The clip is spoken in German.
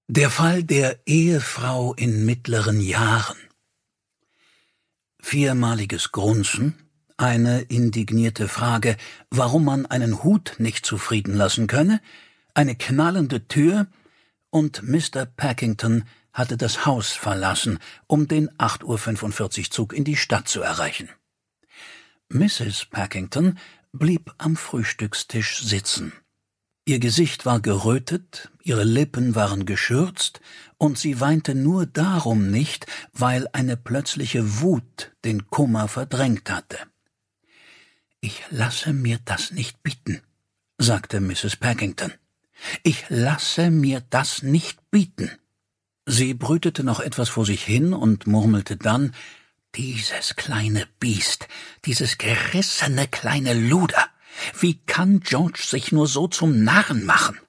Der Fall der Ehefrau in mittleren Jahren. Viermaliges Grunzen, eine indignierte Frage, warum man einen Hut nicht zufrieden lassen könne, eine knallende Tür, und Mr. Packington hatte das Haus verlassen, um den 8:45 Uhr Zug in die Stadt zu erreichen. Mrs. Packington blieb am Frühstückstisch sitzen. Ihr Gesicht war gerötet, ihre Lippen waren geschürzt, und sie weinte nur darum nicht, weil eine plötzliche Wut den Kummer verdrängt hatte. »Ich lasse mir das nicht bieten«, sagte Mrs. Packington. »Ich lasse mir das nicht bieten.« Sie brütete noch etwas vor sich hin und murmelte dann: »Dieses kleine Biest, dieses gerissene kleine Luder! Wie kann George sich nur so zum Narren machen?«